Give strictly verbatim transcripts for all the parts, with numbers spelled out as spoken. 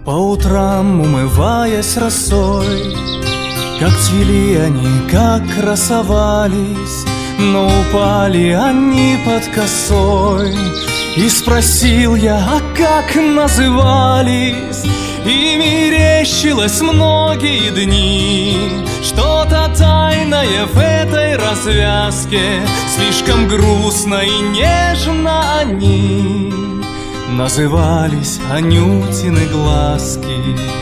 По утрам, умываясь росой, как цвели они, как красовались, но упали они под косой. И спросил я, а как назывались? И мерещилось многие дни что-то тайное в этой развязке. Слишком грустно и нежно они назывались Анютины глазки.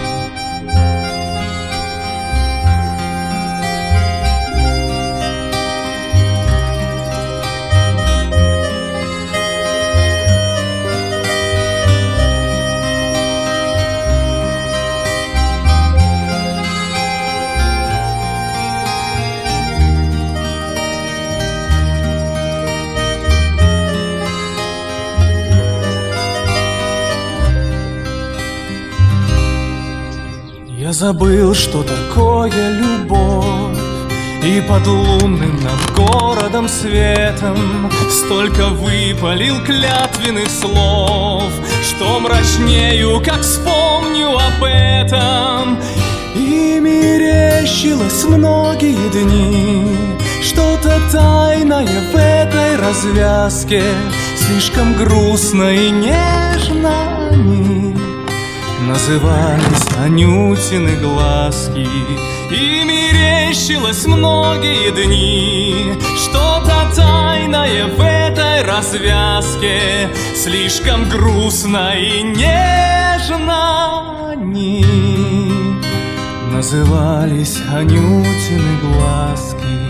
Я забыл, что такое любовь, и под лунным над городом светом столько выпалил клятвенных слов, что мрачнею, как вспомню об этом. И мерещилось многие дни что-то тайное в этой развязке. Слишком грустно и нежно они назывались Анютины глазки. И мерещилось многие дни что-то тайное в этой развязке. Слишком грустно и нежно они назывались Анютины глазки.